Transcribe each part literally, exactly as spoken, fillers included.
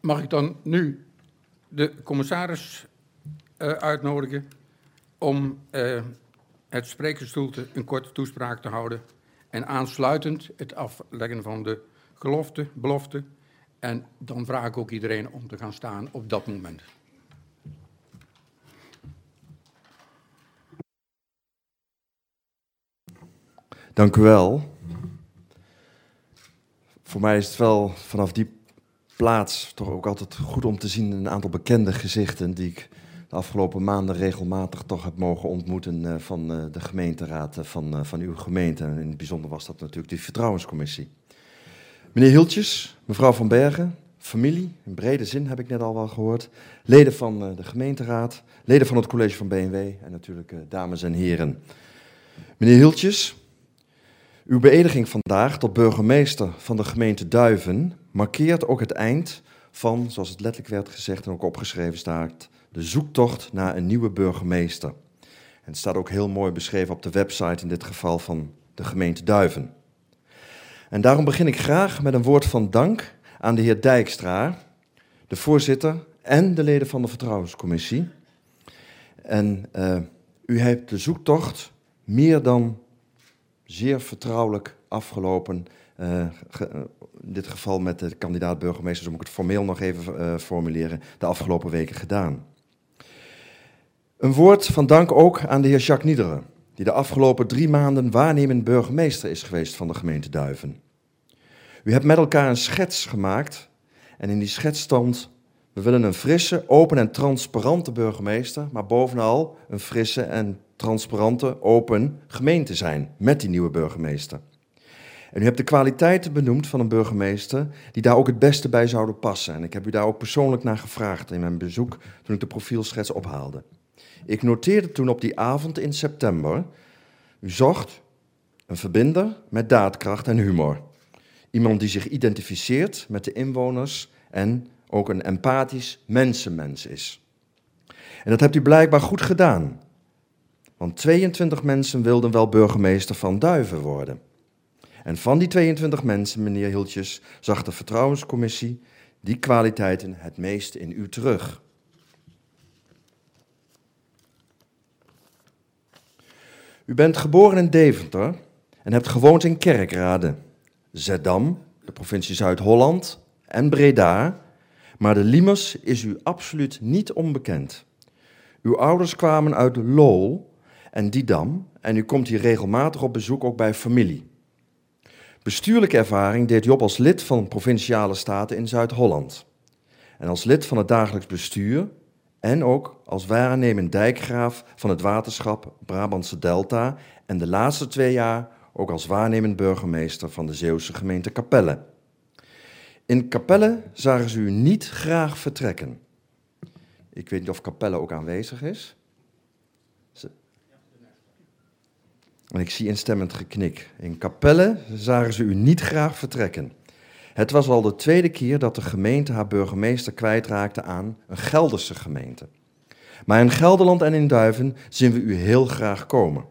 mag ik dan nu de commissaris uh, uitnodigen om uh, het sprekersstoelte een korte toespraak te houden en aansluitend het afleggen van de gelofte, belofte. En dan vraag ik ook iedereen om te gaan staan op dat moment. Dank u wel. Voor mij is het wel vanaf die plaats toch ook altijd goed om te zien een aantal bekende gezichten die ik de afgelopen maanden regelmatig toch heb mogen ontmoeten van de gemeenteraad van, van uw gemeente. En in het bijzonder was dat natuurlijk die vertrouwenscommissie. Meneer Hiltjes, mevrouw Van Bergen, familie, in brede zin heb ik net al wel gehoord, leden van de gemeenteraad, leden van het college van B N W en natuurlijk dames en heren. Meneer Hiltjes, uw beëdiging vandaag tot burgemeester van de gemeente Duiven markeert ook het eind van, zoals het letterlijk werd gezegd en ook opgeschreven staat, de zoektocht naar een nieuwe burgemeester. En het staat ook heel mooi beschreven op de website, in dit geval van de gemeente Duiven. En daarom begin ik graag met een woord van dank aan de heer Dijkstra, de voorzitter en de leden van de vertrouwenscommissie. En uh, u heeft de zoektocht meer dan zeer vertrouwelijk afgelopen, uh, ge, uh, in dit geval met de kandidaat burgemeester, dus moet ik het formeel nog even uh, formuleren, de afgelopen weken gedaan. Een woord van dank ook aan de heer Jacques Niederen, die de afgelopen drie maanden waarnemend burgemeester is geweest van de gemeente Duiven. U hebt met elkaar een schets gemaakt en in die schets stond: we willen een frisse, open en transparante burgemeester, maar bovenal een frisse en transparante, open gemeente zijn met die nieuwe burgemeester. En u hebt de kwaliteiten benoemd van een burgemeester die daar ook het beste bij zouden passen. En ik heb u daar ook persoonlijk naar gevraagd in mijn bezoek toen ik de profielschets ophaalde. Ik noteerde toen op die avond in september, u zocht een verbinder met daadkracht en humor. Iemand die zich identificeert met de inwoners en ook een empathisch mensenmens is. En dat hebt u blijkbaar goed gedaan. Want tweeëntwintig mensen wilden wel burgemeester van Duiven worden. En van die tweeëntwintig mensen, meneer Hiltjes, zag de vertrouwenscommissie die kwaliteiten het meest in u terug. U bent geboren in Deventer en hebt gewoond in Kerkrade, Zeddam, de provincie Zuid-Holland en Breda, maar de Liemers is u absoluut niet onbekend. Uw ouders kwamen uit Lol en Didam en u komt hier regelmatig op bezoek ook bij familie. Bestuurlijke ervaring deed u op als lid van provinciale staten in Zuid-Holland. En als lid van het dagelijks bestuur en ook als waarnemend dijkgraaf van het waterschap Brabantse Delta en de laatste twee jaar ook als waarnemend burgemeester van de Zeeuwse gemeente Capelle. In Capelle zagen ze u niet graag vertrekken. Ik weet niet of Capelle ook aanwezig is. Ze... En ik zie instemmend geknik. In Capelle zagen ze u niet graag vertrekken. Het was al de tweede keer dat de gemeente haar burgemeester kwijtraakte aan een Gelderse gemeente. Maar in Gelderland en in Duiven zien we u heel graag komen.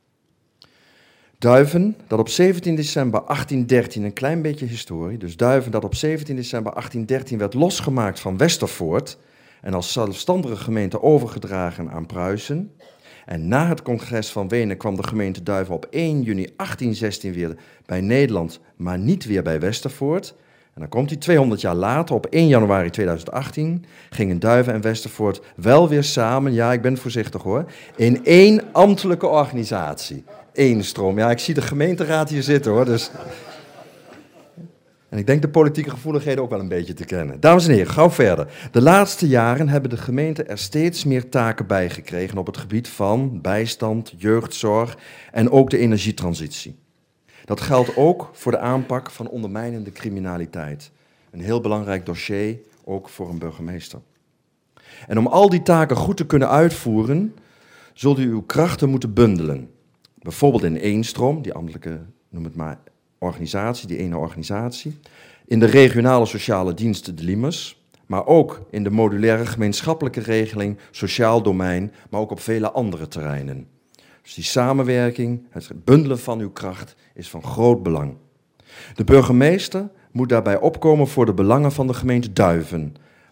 Duiven, dat op zeventien december achttien dertien, een klein beetje historie, dus Duiven dat op zeventien december achttien dertien werd losgemaakt van Westervoort en als zelfstandige gemeente overgedragen aan Pruisen. En na het congres van Wenen kwam de gemeente Duiven op één juni achttien zestien weer bij Nederland, maar niet weer bij Westervoort. En dan komt hij tweehonderd jaar later, op één januari tweeduizend achttien, gingen Duiven en Westervoort wel weer samen, ja, ik ben voorzichtig hoor, in één ambtelijke organisatie. Eén stroom. Ja, ik zie de gemeenteraad hier zitten hoor, dus... En ik denk de politieke gevoeligheden ook wel een beetje te kennen. Dames en heren, gauw verder. De laatste jaren hebben de gemeenten er steeds meer taken bij gekregen op het gebied van bijstand, jeugdzorg en ook de energietransitie. Dat geldt ook voor de aanpak van ondermijnende criminaliteit. Een heel belangrijk dossier, ook voor een burgemeester. En om al die taken goed te kunnen uitvoeren, zult u uw krachten moeten bundelen. Bijvoorbeeld in één stroom, die ambtelijke, noem het maar, organisatie, die ene organisatie. In de regionale sociale diensten de Liemers, maar ook in de modulaire gemeenschappelijke regeling, sociaal domein, maar ook op vele andere terreinen. Dus die samenwerking, het bundelen van uw kracht, is van groot belang. De burgemeester moet daarbij opkomen voor de belangen van de gemeente Duiven,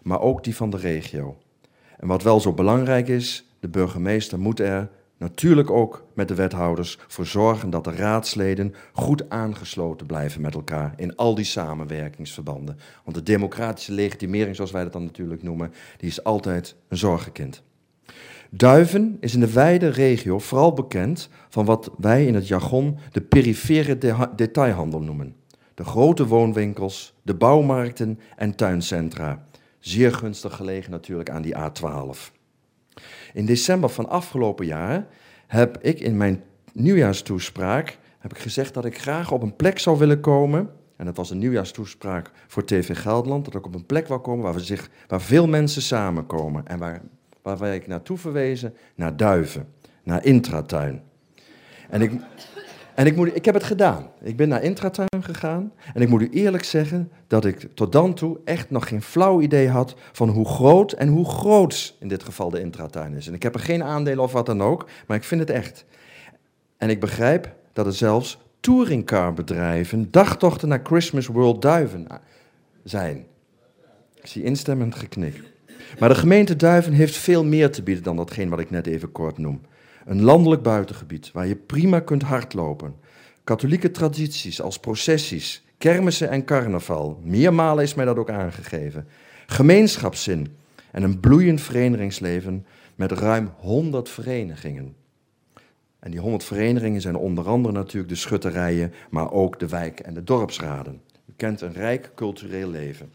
maar ook die van de regio. En wat wel zo belangrijk is, de burgemeester moet er natuurlijk ook met de wethouders voor zorgen dat de raadsleden goed aangesloten blijven met elkaar in al die samenwerkingsverbanden. Want de democratische legitimering, zoals wij dat dan natuurlijk noemen, die is altijd een zorgenkind. Duiven is in de wijde regio vooral bekend van wat wij in het jargon de perifere de- detailhandel noemen. De grote woonwinkels, de bouwmarkten en tuincentra. Zeer gunstig gelegen natuurlijk aan die A twaalf. In december van afgelopen jaar heb ik in mijn nieuwjaarstoespraak heb ik gezegd dat ik graag op een plek zou willen komen. En dat was een nieuwjaarstoespraak voor T V Gelderland. Dat ik op een plek wil komen waar, we zich, waar veel mensen samenkomen. En waar, waar wij ik naartoe verwezen, naar Duiven, naar Intratuin. En ik... En ik, moet, ik heb het gedaan. Ik ben naar Intratuin gegaan. En ik moet u eerlijk zeggen dat ik tot dan toe echt nog geen flauw idee had van hoe groot en hoe groots in dit geval de Intratuin is. En ik heb er geen aandelen of wat dan ook, maar ik vind het echt. En ik begrijp dat er zelfs touringcarbedrijven dagtochten naar Christmas World Duiven zijn. Ik zie instemmend geknik. Maar de gemeente Duiven heeft veel meer te bieden dan datgene wat ik net even kort noem. Een landelijk buitengebied waar je prima kunt hardlopen. Katholieke tradities als processies, kermissen en carnaval. Meermalen is mij dat ook aangegeven. Gemeenschapszin en een bloeiend verenigingsleven met ruim honderd verenigingen. En die honderd verenigingen zijn onder andere natuurlijk de schutterijen, maar ook de wijk- en de dorpsraden. U kent een rijk cultureel leven.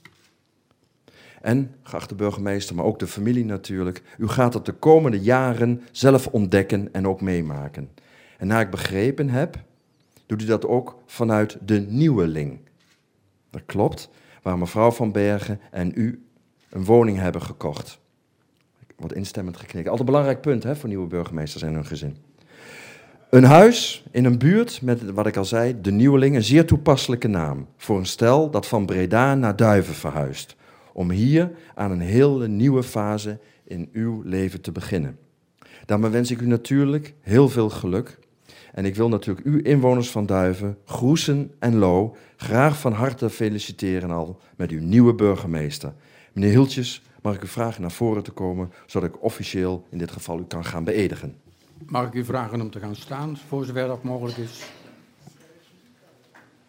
En, geachte burgemeester, maar ook de familie natuurlijk, u gaat het de komende jaren zelf ontdekken en ook meemaken. En naar ik begrepen heb, doet u dat ook vanuit de nieuweling. Dat klopt, waar mevrouw Van Bergen en u een woning hebben gekocht. Wordt instemmend geknikt. Altijd een belangrijk punt hè, voor nieuwe burgemeesters en hun gezin. Een huis in een buurt met, wat ik al zei, de nieuweling, een zeer toepasselijke naam. Voor een stel dat van Breda naar Duiven verhuist. Om hier aan een hele nieuwe fase in uw leven te beginnen. Daarmee wens ik u natuurlijk heel veel geluk. En ik wil natuurlijk u inwoners van Duiven, Groesen en Loo graag van harte feliciteren al met uw nieuwe burgemeester. Meneer Hiltjes, mag ik u vragen naar voren te komen, zodat ik officieel in dit geval u kan gaan beëdigen. Mag ik u vragen om te gaan staan, voor zover dat mogelijk is?